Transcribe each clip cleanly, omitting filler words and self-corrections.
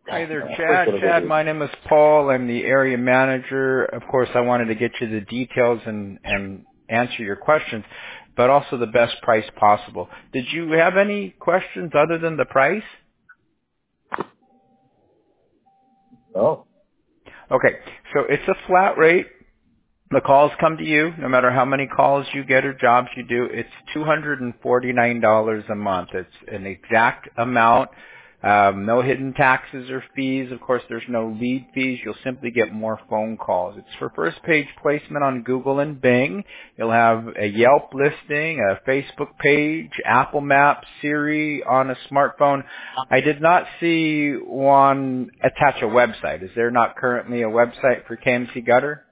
Hi there, First, Chad. what Chad, do? my name is Paul. I'm the area manager. Of course, I wanted to get you the details and answer your questions, but also the best price possible. Did you have any questions other than the price? Oh, Okay, so it's a flat rate. The calls come to you, no matter how many calls you get or jobs you do. It's $249 a month. It's an exact amount. No hidden taxes or fees. Of course, there's no lead fees. You'll simply get more phone calls. It's for first page placement on Google and Bing. You'll have a Yelp listing, a Facebook page, Apple Maps, Siri on a smartphone. I did not see one attach a website. Is there not currently a website for KMC Gutter?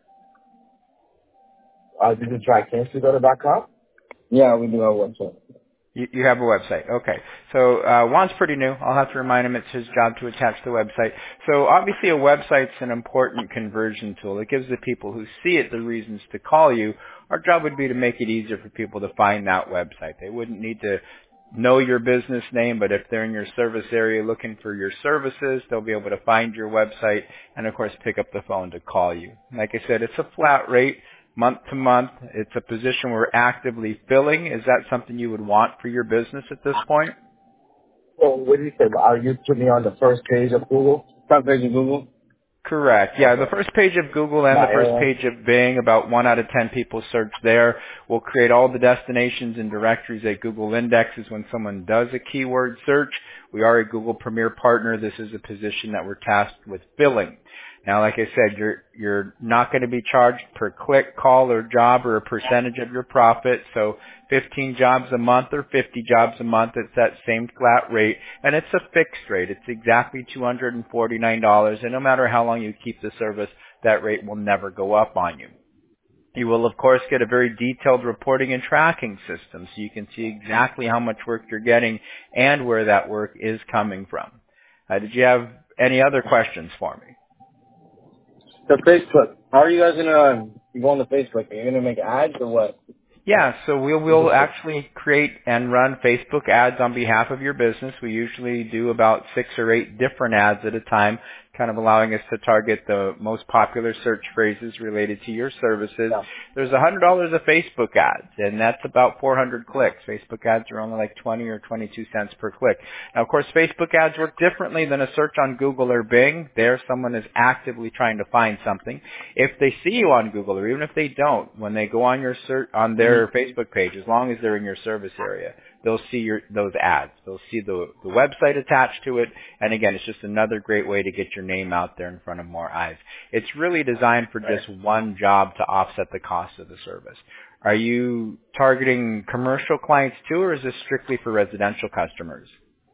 did you try cancelugutter.com? Yeah, we do have one. You have a website. Okay. So Juan's pretty new. I'll have to remind him it's his job to attach the website. So obviously a website's an important conversion tool. It gives the people who see it the reasons to call you. Our job would be to make it easier for people to find that website. They wouldn't need to know your business name, but if they're in your service area looking for your services, they'll be able to find your website and of course pick up the phone to call you. Like I said, it's a flat rate. Month to month. It's a position we're actively filling. Is that something you would want for your business at this point? So what do you say? Are you putting me on the first page of Google? Front page of Google? Correct. Yeah, the Okay. first page of Google and the My first area? page of Bing, about 1 out of 10 people search there. We'll create all the destinations and directories that Google indexes when someone does a keyword search. We are a Google Premier partner. This is a position that we're tasked with filling. Now, like I said, you're not going to be charged per click, call, or job, or a percentage of your profit. So 15 jobs a month or 50 jobs a month, it's that same flat rate. And it's a fixed rate. It's exactly $249. And no matter how long you keep the service, that rate will never go up on you. You will, of course, get a very detailed reporting and tracking system so you can see exactly how much work you're getting and where that work is coming from. Did you have any other questions for me? The Facebook. How are you guys gonna go on the Facebook? Are you gonna make ads or what? Yeah, so we will actually create and run Facebook ads on behalf of your business. We usually do about 6 or 8 different ads at a time, kind of allowing us to target the most popular search phrases related to your services. Yeah. There's $100 of Facebook ads, and that's about 400 clicks. Facebook ads are only like 20 or 22 cents per click. Now, of course, Facebook ads work differently than a search on Google or Bing. There, someone is actively trying to find something. If they see you on Google, or even if they don't, when they go on your search on their Facebook page, as long as they're in your service area, they'll see those ads. They'll see the website attached to it. And again, it's just another great way to get your name out there in front of more eyes. It's really designed for just one job to offset the cost of the service. Are you targeting commercial clients too, or is this strictly for residential customers?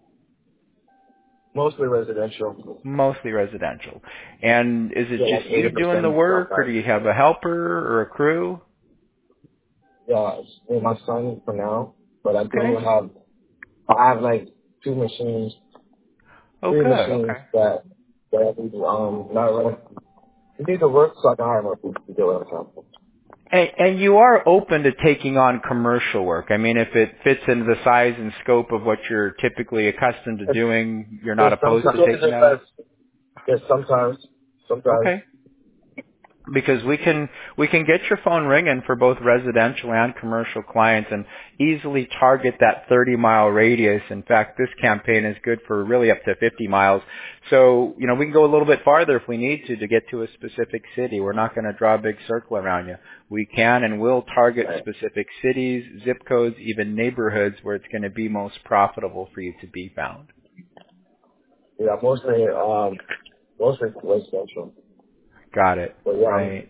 Mostly residential. Mostly residential. And is it Yeah, just like you doing the 80% work, or do outside. you have a helper or a crew? Yeah, it's with my son for now, but Okay. I have like 2 machines, Oh, 3 good. machines Okay. that need not running. You need to work so I can hire more people to do it. And you are open to taking on commercial work. I mean, if it fits into the size and scope of what you're typically accustomed to It's, doing, you're not there's opposed sometimes, to taking that on? there's sometimes. Okay. Because we can get your phone ringing for both residential and commercial clients and easily target that 30-mile radius. In fact, this campaign is good for really up to 50 miles. So, we can go a little bit farther if we need to get to a specific city. We're not going to draw a big circle around you. We can and will target Right. specific cities, zip codes, even neighborhoods where it's going to be most profitable for you to be found. Yeah, mostly residential. Got it. But yeah, Right.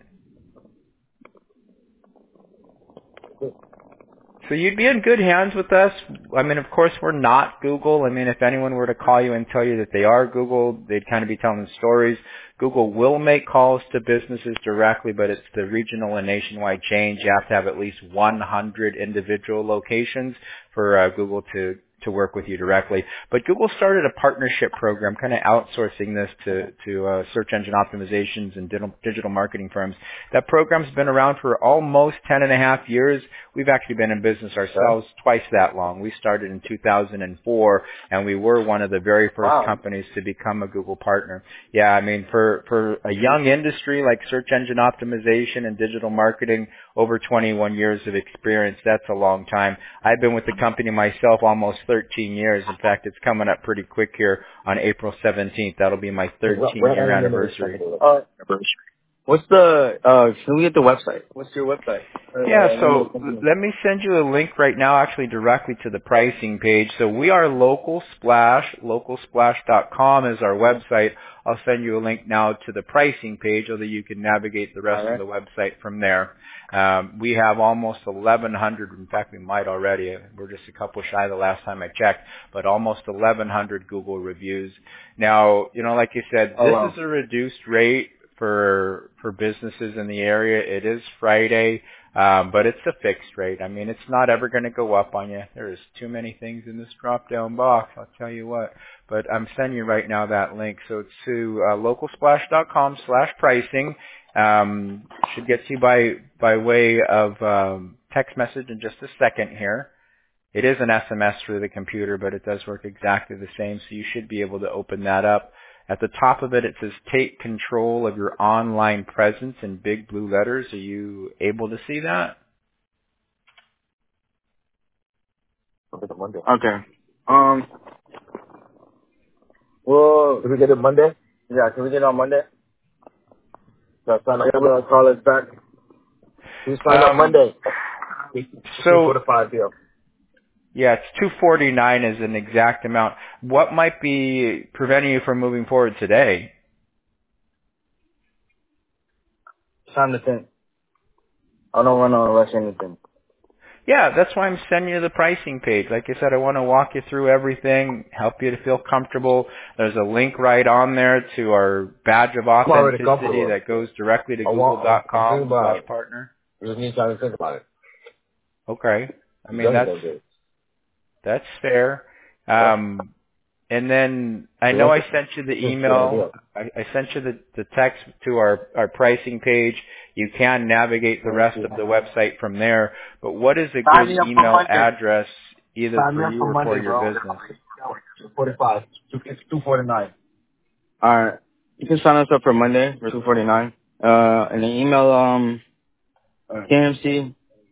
So you'd be in good hands with us. I mean, of course, we're not Google. I mean, if anyone were to call you and tell you that they are Google, they'd kind of be telling stories. Google will make calls to businesses directly, but it's the regional and nationwide change. You have to have at least 100 individual locations for Google to to work with you directly. But Google started a partnership program, kind of outsourcing this to search engine optimizations and digital marketing firms. That program's been around for almost 10 and a half years. We've actually been in business ourselves twice that long. We started in 2004, and we were one of the very first companies to become a Google partner. Yeah, I mean, for a young industry like search engine optimization and digital marketing, over 21 years of experience, that's a long time. I've been with the company myself almost 13 years. In fact, it's coming up pretty quick here on April 17th. That'll be my 13-year anniversary. What's the, can we get the website? What's your website? Yeah, so let me send you a link right now, actually directly to the pricing page. So we are Local Splash. Localsplash.com is our website. I'll send you a link now to the pricing page so that you can navigate the rest of the website from there. We have almost 1,100. In fact, we might already. We're just a couple shy the last time I checked, but almost 1,100 Google reviews. Now, you know, like you said, this is a reduced rate for businesses in the area. It is Friday, but it's a fixed rate. I mean, it's not ever going to go up on you. There's too many things in this drop-down box, I'll tell you what. But I'm sending you right now that link. So it's to localsplash.com/pricing. Should get to you by way of text message in just a second here. It is an SMS through the computer, but it does work exactly the same, so you should be able to open that up. At the top of it, it says take control of your online presence in big blue letters. Are you able to see that? Okay. Well, can we get it Monday? Yeah, can we get it on Monday? So sign up. Call us back. We sign up Monday. So 4 to 5 p.m. Yeah, it's $249 is an exact amount. What might be preventing you from moving forward today? Time to think. I don't want to rush anything. Yeah, that's why I'm sending you the pricing page. Like I said, I want to walk you through everything, help you to feel comfortable. There's a link right on there to our badge of authenticity that goes directly to google.com/partner. You just need time to think about it. Okay. I mean, that's fair. And then I know I sent you the email. I sent you the text to our pricing page. You can navigate the rest of the website from there. But what is a good email address either for you or for your business? 245. It's 249. All right. You can sign us up for Monday for 249. And the email KMC.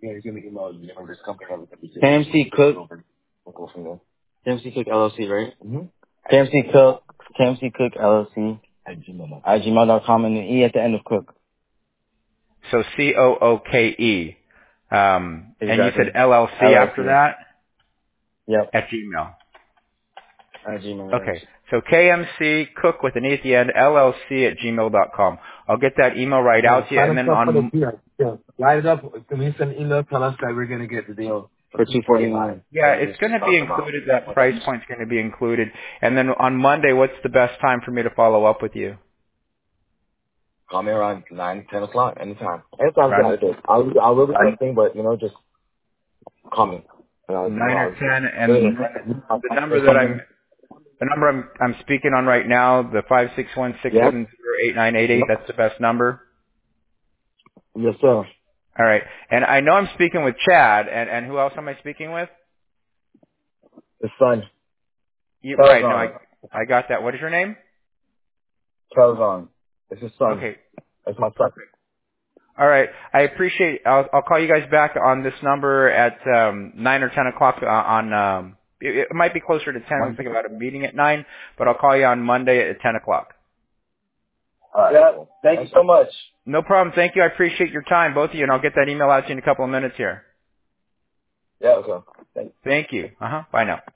KMC Cook. KMC Cook LLC, right? Mm-hmm. KMC Cook LLC at gmail.com, and the E at the end of Cook. So COOKE. And you said LLC after that? Yep. At Gmail. At Gmail. Okay. So KMC Cook with an E at the end, LLC at gmail.com. I'll get that email right out to you, and then on. Light it up. Can we send an email? Tell us that we're gonna get the deal for $249. Yeah, it's going to be included. That price point's going to be included. And then on Monday, what's the best time for me to follow up with you? Call me around 9, 10 o'clock, anytime. Anytime. I'll really do thing, but just call me. 9 or 10, and the number I'm speaking on right now, the 561-670-8988. That's the best number. Yes, sir. All right. And I know I'm speaking with Chad, and who else am I speaking with? His son. Right. No, I got that. What is your name? Calvin. It's his son. Okay. It's my son. All right. I appreciate. I'll call you guys back on this number at 9 or 10 o'clock. It might be closer to 10. I'm thinking about a meeting at 9, but I'll call you on Monday at 10 o'clock. All right. Yeah. Thank you so much. No problem. Thank you. I appreciate your time, both of you, and I'll get that email out to you in a couple of minutes here. Yeah. Okay. Thank you. Bye now.